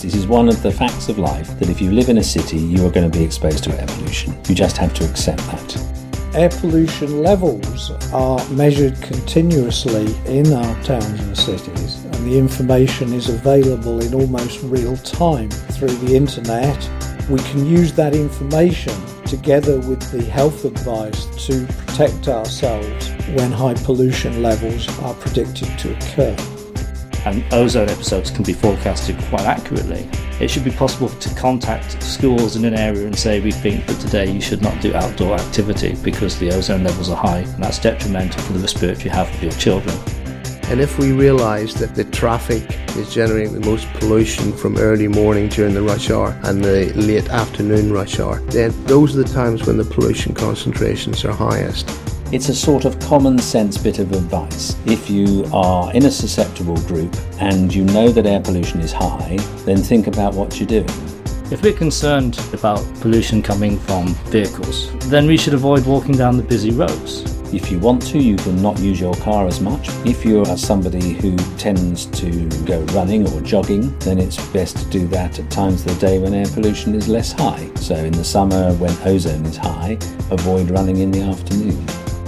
It is one of the facts of life that if you live in a city, you are going to be exposed to air pollution. You just have to accept that. Air pollution levels are measured continuously in our towns and cities, and the information is available in almost real time through the internet. We can use that information together with the health advice to protect ourselves when high pollution levels are predicted to occur. And ozone episodes can be forecasted quite accurately. It should be possible to contact schools in an area and say, we think that today you should not do outdoor activity because the ozone levels are high, and that's detrimental to the respiratory health of your children. And if we realise that the traffic is generating the most pollution from early morning during the rush hour and the late afternoon rush hour, then those are the times when the pollution concentrations are highest. It's a sort of common sense bit of advice. If you are in a susceptible group and you know that air pollution is high, then think about what you're doing. If we're concerned about pollution coming from vehicles, then we should avoid walking down the busy roads. If you want to, you can not use your car as much. If you are somebody who tends to go running or jogging, then it's best to do that at times of the day when air pollution is less high. So in the summer when ozone is high, avoid running in the afternoon.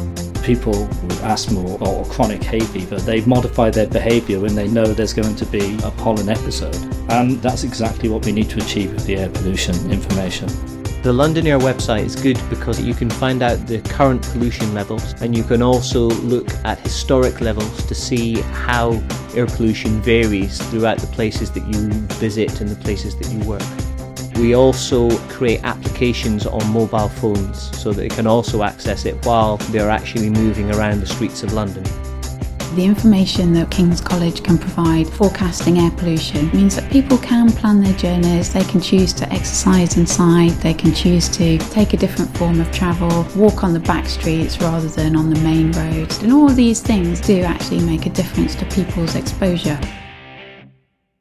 People with asthma or chronic hay fever, they modify their behaviour when they know there's going to be a pollen episode. And that's exactly what we need to achieve with the air pollution information. The London Air website is good because you can find out the current pollution levels, and you can also look at historic levels to see how air pollution varies throughout the places that you visit and the places that you work. We also create applications on mobile phones so that they can also access it while they're actually moving around the streets of London. The information that King's College can provide forecasting air pollution means that people can plan their journeys, they can choose to exercise inside, they can choose to take a different form of travel, walk on the back streets rather than on the main roads. And all of these things do actually make a difference to people's exposure.